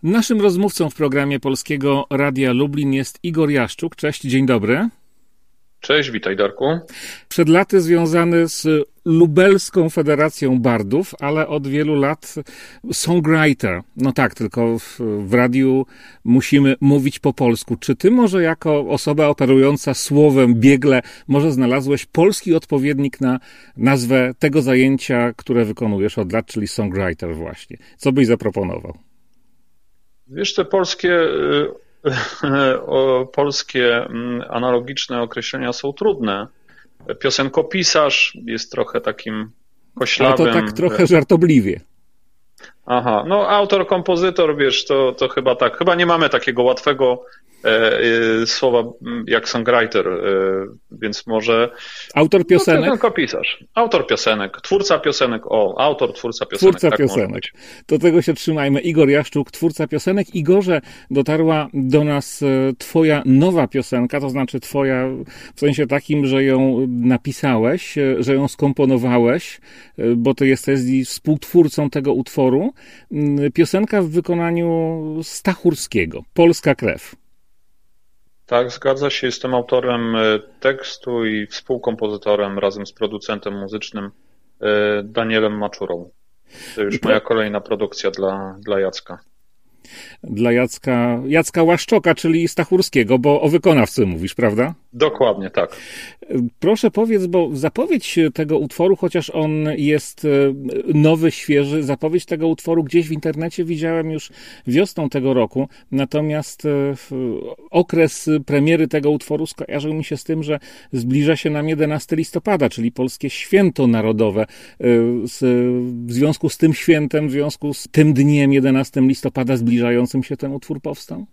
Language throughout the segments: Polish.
Naszym rozmówcą w programie Polskiego Radia Lublin jest Igor Jaszczuk. Cześć, dzień dobry. Cześć, witaj Darku. Przed laty związany z Lubelską Federacją Bardów, ale od wielu lat songwriter. No tak, tylko w radiu musimy mówić po polsku. Czy ty może jako osoba operująca słowem biegle może znalazłeś polski odpowiednik na nazwę tego zajęcia, które wykonujesz od lat, czyli songwriter właśnie? Co byś zaproponował? Wiesz, te polskie analogiczne określenia są trudne. Piosenkopisarz jest trochę takim koślawym. Ale to tak trochę żartobliwie. Aha, no autor, kompozytor, wiesz, to chyba tak. Chyba nie mamy takiego łatwego słowa jak songwriter, więc może... Autor piosenek? Piosenkopisarz. Autor piosenek, twórca piosenek, autor, twórca piosenek. Twórca tak piosenek. Do tego się trzymajmy. Igor Jaszczuk, twórca piosenek. Igorze, dotarła do nas twoja nowa piosenka, to znaczy twoja w sensie takim, że ją napisałeś, że ją skomponowałeś, bo ty jesteś współtwórcą tego utworu. Piosenka w wykonaniu Stachurskiego, Polska krew. Tak, zgadza się. Jestem autorem tekstu i współkompozytorem razem z producentem muzycznym Danielem Maczurą. To już moja kolejna produkcja dla Jacka. Dla Jacka Łaszczoka, czyli Stachurskiego, bo o wykonawcy mówisz, prawda? Dokładnie, tak. Proszę powiedz, bo zapowiedź tego utworu, chociaż on jest nowy, świeży, zapowiedź tego utworu gdzieś w internecie widziałem już wiosną tego roku, natomiast okres premiery tego utworu skojarzył mi się z tym, że zbliża się nam 11 listopada, czyli polskie święto narodowe. W związku z tym świętem, w związku z tym dniem 11 listopada zbliżającym się ten utwór powstał?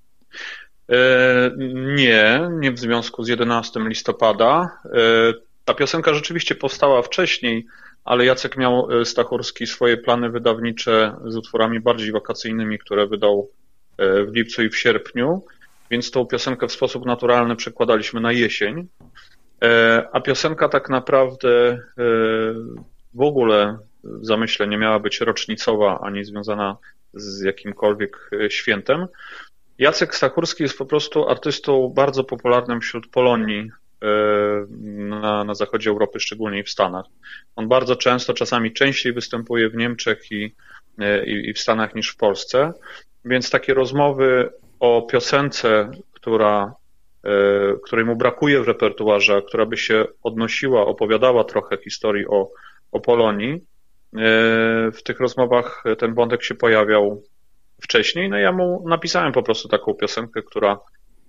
Nie w związku z 11 listopada. Ta piosenka rzeczywiście powstała wcześniej, ale Jacek miał Stachurski swoje plany wydawnicze z utworami bardziej wakacyjnymi, które wydał w lipcu i w sierpniu, więc tą piosenkę w sposób naturalny przekładaliśmy na jesień. A piosenka tak naprawdę w ogóle w zamyśle nie miała być rocznicowa ani związana z jakimkolwiek świętem. Jacek Stachurski jest po prostu artystą bardzo popularnym wśród Polonii na zachodzie Europy, szczególnie w Stanach. On bardzo często, czasami częściej występuje w Niemczech i w Stanach niż w Polsce, więc takie rozmowy o piosence, której mu brakuje w repertuarze, która by się odnosiła, opowiadała trochę historii o Polonii, w tych rozmowach ten wątek się pojawiał wcześniej, no ja mu napisałem po prostu taką piosenkę, która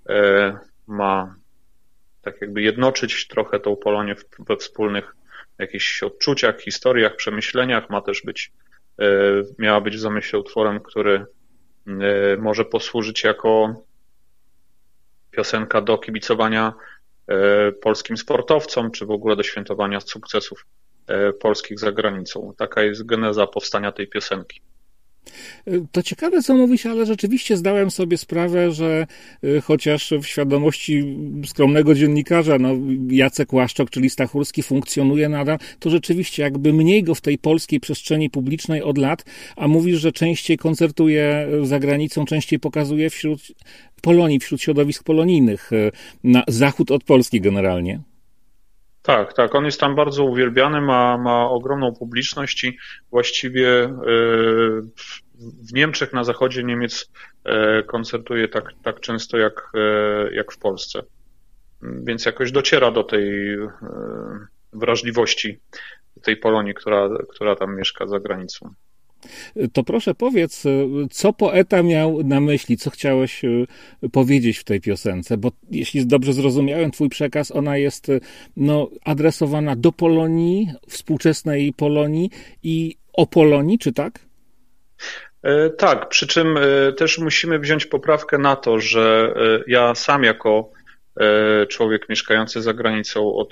ma tak jakby jednoczyć trochę tą Polonię we wspólnych jakichś odczuciach, historiach, przemyśleniach, miała być w zamyśle utworem, który może posłużyć jako piosenka do kibicowania polskim sportowcom, czy w ogóle do świętowania sukcesów polskich za granicą. Taka jest geneza powstania tej piosenki. To ciekawe, co mówisz, ale rzeczywiście zdałem sobie sprawę, że chociaż w świadomości skromnego dziennikarza, Jacek Łaszczok, czyli Stachurski, funkcjonuje nadal, to rzeczywiście jakby mniej go w tej polskiej przestrzeni publicznej od lat, a mówisz, że częściej koncertuje za granicą, częściej pokazuje wśród Polonii, wśród środowisk polonijnych, na zachód od Polski generalnie. Tak, on jest tam bardzo uwielbiany, ma ogromną publiczność i właściwie w Niemczech, na zachodzie Niemiec koncertuje tak często jak w Polsce. Więc jakoś dociera do tej wrażliwości tej Polonii, która tam mieszka za granicą. To proszę powiedz, co poeta miał na myśli, co chciałeś powiedzieć w tej piosence, bo jeśli dobrze zrozumiałem twój przekaz, ona jest adresowana do Polonii, współczesnej Polonii i o Polonii, czy tak? Tak, przy czym też musimy wziąć poprawkę na to, że ja sam jako człowiek mieszkający za granicą od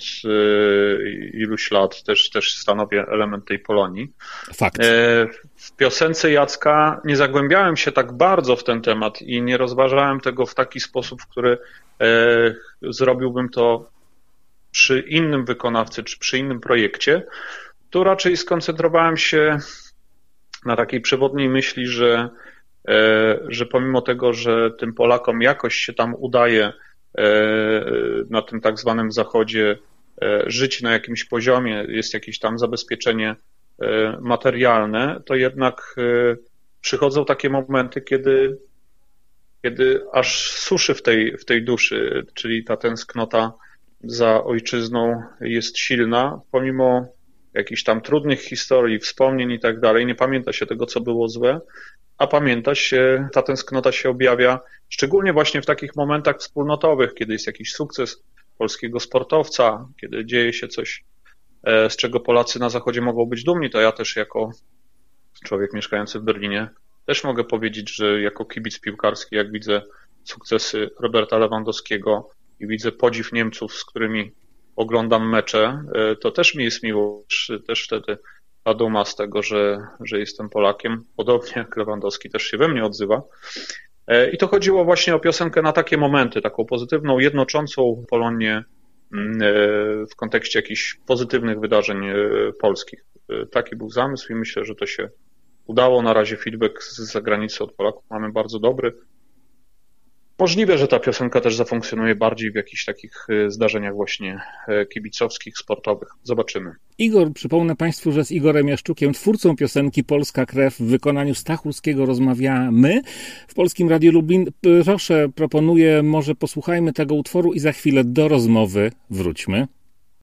iluś lat też stanowię element tej Polonii. Fakt. W piosence Jacka nie zagłębiałem się tak bardzo w ten temat i nie rozważałem tego w taki sposób, w który zrobiłbym to przy innym wykonawcy czy przy innym projekcie. Tu raczej skoncentrowałem się na takiej przewodniej myśli, że że pomimo tego, że tym Polakom jakoś się tam udaje na tym tak zwanym Zachodzie żyć na jakimś poziomie, jest jakieś tam zabezpieczenie materialne, to jednak przychodzą takie momenty, kiedy aż suszy w tej duszy, czyli ta tęsknota za ojczyzną jest silna, pomimo jakichś tam trudnych historii, wspomnień i tak dalej, nie pamięta się tego, co było złe, a pamięta się, ta tęsknota się objawia szczególnie właśnie w takich momentach wspólnotowych, kiedy jest jakiś sukces polskiego sportowca, kiedy dzieje się coś, z czego Polacy na Zachodzie mogą być dumni, to ja też jako człowiek mieszkający w Berlinie też mogę powiedzieć, że jako kibic piłkarski, jak widzę sukcesy Roberta Lewandowskiego i widzę podziw Niemców, z którymi oglądam mecze, to też mi jest miło, też wtedy ta duma z tego, że jestem Polakiem, podobnie jak Lewandowski też się we mnie odzywa. I to chodziło właśnie o piosenkę na takie momenty, taką pozytywną, jednoczącą Polonię w kontekście jakichś pozytywnych wydarzeń polskich. Taki był zamysł i myślę, że to się udało. Na razie feedback z zagranicy od Polaków mamy bardzo dobry. Możliwe, że ta piosenka też zafunkcjonuje bardziej w jakichś takich zdarzeniach właśnie kibicowskich, sportowych. Zobaczymy. Igor, przypomnę Państwu, że z Igorem Jaszczukiem, twórcą piosenki Polska Krew w wykonaniu Stachurskiego rozmawiamy w Polskim Radiu Lublin. Proszę, proponuję, może posłuchajmy tego utworu i za chwilę do rozmowy wróćmy.